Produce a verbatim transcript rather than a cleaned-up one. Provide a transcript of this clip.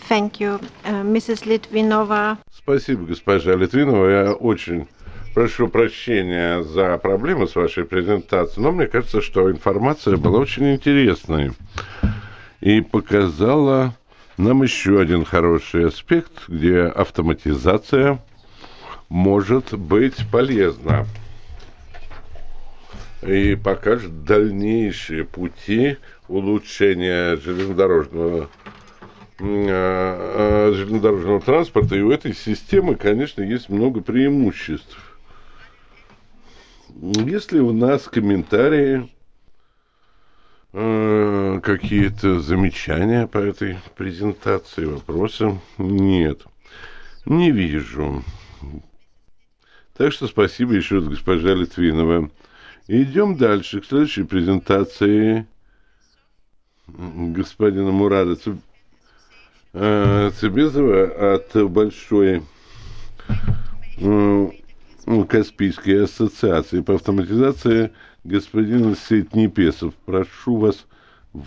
Thank you, uh, миссис Литвинова. Спасибо, госпожа Литвинова. Я очень прошу прощения за проблемы с вашей презентацией, но мне кажется, что информация была очень интересной и показала нам еще один хороший аспект, где автоматизация может быть полезна и покажет дальнейшие пути улучшения железнодорожного э, железнодорожного транспорта. И у этой системы, конечно, есть много преимуществ. Есть ли у нас комментарии, э, какие-то замечания по этой презентации, вопросы? Нет, не вижу. Так что спасибо еще раз, госпожа Литвинова. Идем дальше к следующей презентации господина Мурада Цу- э, Цибезова от Большой э, Каспийской ассоциации по автоматизации, господин Сетнепесов. Прошу вас